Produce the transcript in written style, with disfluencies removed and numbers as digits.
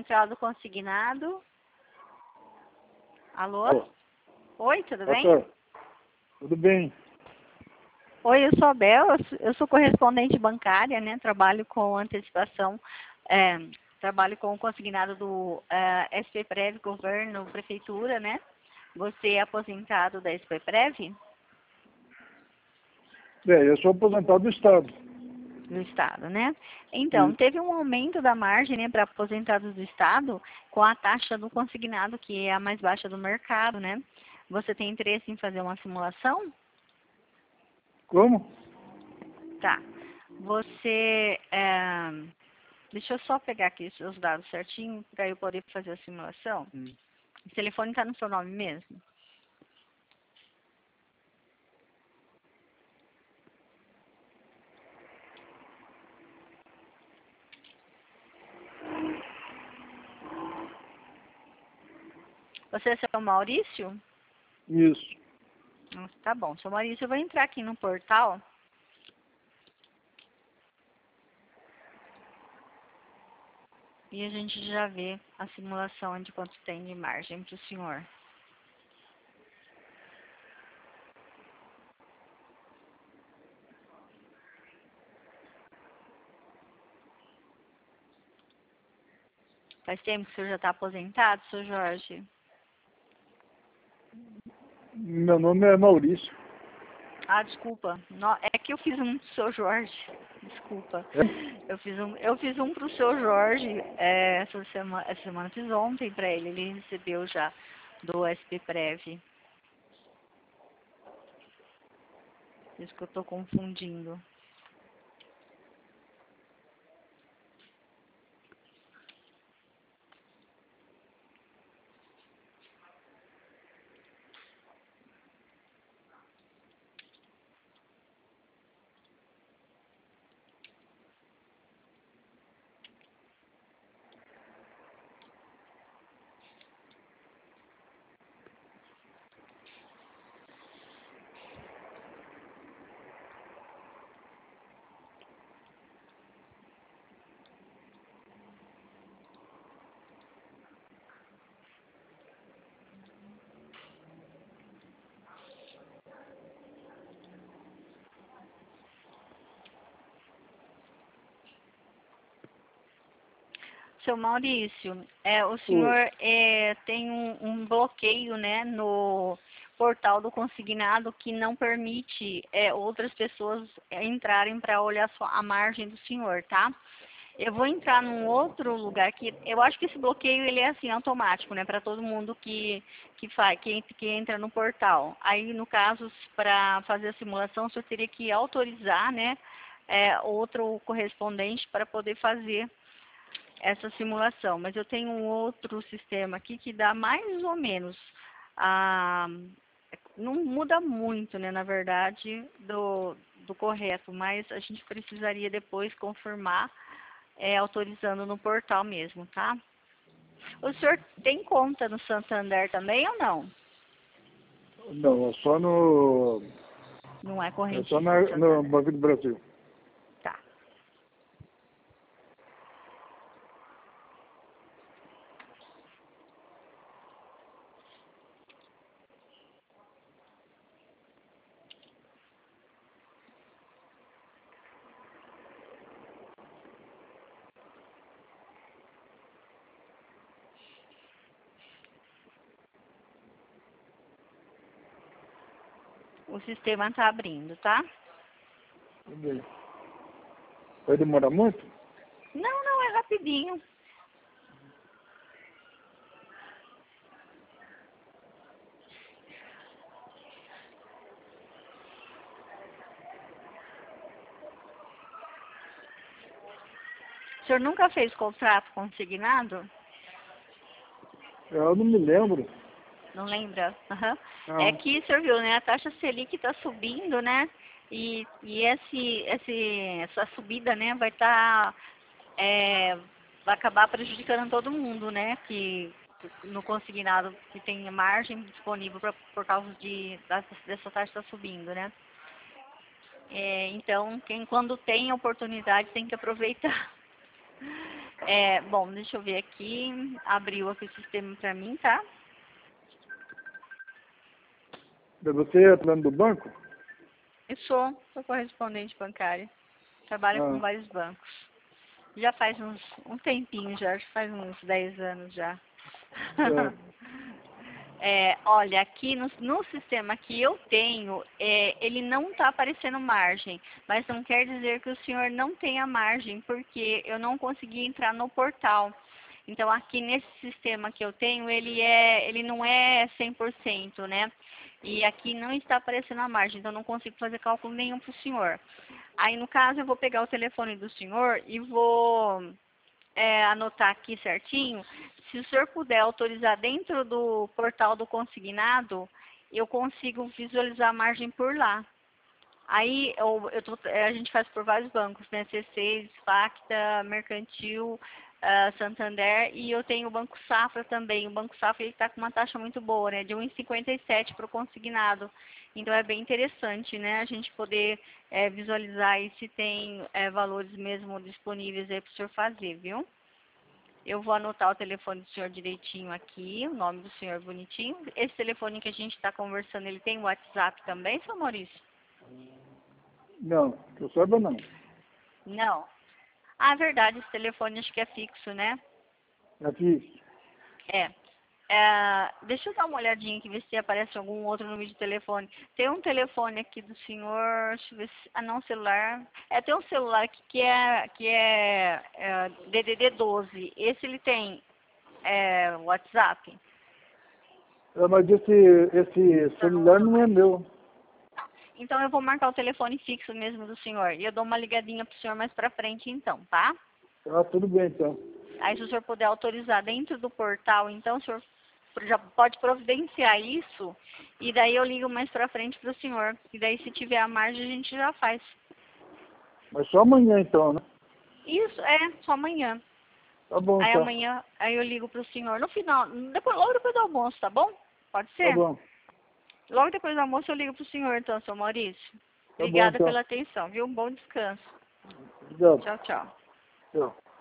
central do consignado. Alô? Alô. Oi, tudo bem? Doutor, tudo bem? Oi, eu sou a Bel, eu sou correspondente bancária, né? Trabalho com antecipação, trabalho com o consignado do SPPrev, governo, prefeitura, né? Você é aposentado da SPPrev? Eu sou aposentado do Estado. Do Estado, né? Então, teve um aumento da margem, né, para aposentados do Estado com a taxa do consignado, que é a mais baixa do mercado, né? Você tem interesse em fazer uma simulação? Como? Tá. Você... deixa eu só pegar aqui os seus dados certinho, para eu poder fazer a simulação. O telefone está no seu nome mesmo? Você é seu Maurício? Isso. Tá bom. Seu Maurício, eu vou entrar aqui no portal. E a gente já vê a simulação de quanto tem de margem para o senhor. Faz tempo que o senhor já está aposentado, seu Jorge? Meu nome é Maurício. Ah, desculpa. É que eu fiz um pro seu Jorge. Desculpa. Eu fiz um pro seu Jorge essa semana fiz ontem para ele. Ele recebeu já do SPPrev. Isso que eu estou confundindo. Seu Maurício, o senhor tem um bloqueio, né, no portal do consignado que não permite outras pessoas entrarem para olhar só a margem do senhor, tá? Eu vou entrar num outro lugar que eu acho que esse bloqueio ele é assim automático, né, para todo mundo que entra no portal. Aí no caso para fazer a simulação, o senhor teria que autorizar, né, outro correspondente para poder fazer essa simulação, mas eu tenho um outro sistema aqui que dá mais ou menos, não muda muito, né, na verdade, do correto, mas a gente precisaria depois confirmar, autorizando no portal mesmo, tá? O senhor tem conta no Santander também ou não? Não, é só no... Não é corrente. É só no Banco do Brasil. Tá. O sistema está abrindo, tá? Tudo bem. Vai demorar muito? Não, não, é rapidinho. O senhor nunca fez contrato consignado? Eu não me lembro. Não lembra? Uhum. Não. É que, o senhor viu, né? A taxa Selic está subindo, né? E essa subida, né, vai vai acabar prejudicando todo mundo, né? Que no consignado que tem margem disponível por causa dessa taxa está subindo, né? Então, quando tem oportunidade tem que aproveitar. Bom, deixa eu ver aqui. Abriu aqui o sistema para mim, tá? Você é plano do banco? Eu sou correspondente bancária. Trabalho com vários bancos. Já faz um tempinho já, acho que faz uns 10 anos já. Olha, aqui no sistema que eu tenho, ele não está aparecendo margem, mas não quer dizer que o senhor não tenha margem, porque eu não consegui entrar no portal. Então, aqui nesse sistema que eu tenho, ele não é 100%, né? E aqui não está aparecendo a margem, então não consigo fazer cálculo nenhum para o senhor. Aí, no caso, eu vou pegar o telefone do senhor e vou anotar aqui certinho. Se o senhor puder autorizar dentro do portal do consignado, eu consigo visualizar a margem por lá. Aí a gente faz por vários bancos, né? C6, Facta, Mercantil, Santander, e eu tenho o Banco Safra também. O Banco Safra está com uma taxa muito boa, né? De 1,57 para o consignado. Então é bem interessante, né? A gente poder visualizar aí se tem valores mesmo disponíveis aí para o senhor fazer, viu? Eu vou anotar o telefone do senhor direitinho aqui, o nome do senhor bonitinho. Esse telefone que a gente está conversando, ele tem WhatsApp também, seu Maurício? Não, que eu saiba não. Não. Ah, verdade, esse telefone acho que é fixo, né? É fixo. Deixa eu dar uma olhadinha aqui, ver se aparece algum outro número de telefone. Tem um telefone aqui do senhor, deixa eu ver se... Ah, não, celular. Tem um celular aqui que é DDD 12. Esse ele tem WhatsApp? Mas esse celular não é meu. Então eu vou marcar o telefone fixo mesmo do senhor. E eu dou uma ligadinha pro senhor mais pra frente então, tá? Tudo bem então. Aí se o senhor puder autorizar dentro do portal, então o senhor já pode providenciar isso. E daí eu ligo mais pra frente pro senhor. E daí se tiver a margem a gente já faz. Mas só amanhã então, né? Isso, só amanhã. Tá bom Aí então. amanhã, aí eu ligo pro senhor. No final, logo depois do almoço, tá bom? Pode ser? Tá bom. Logo depois do almoço eu ligo pro senhor então, seu Maurício. Tá bom Obrigada então. pela atenção, viu? Um bom descanso. Obrigado. Tchau, tchau. Tchau.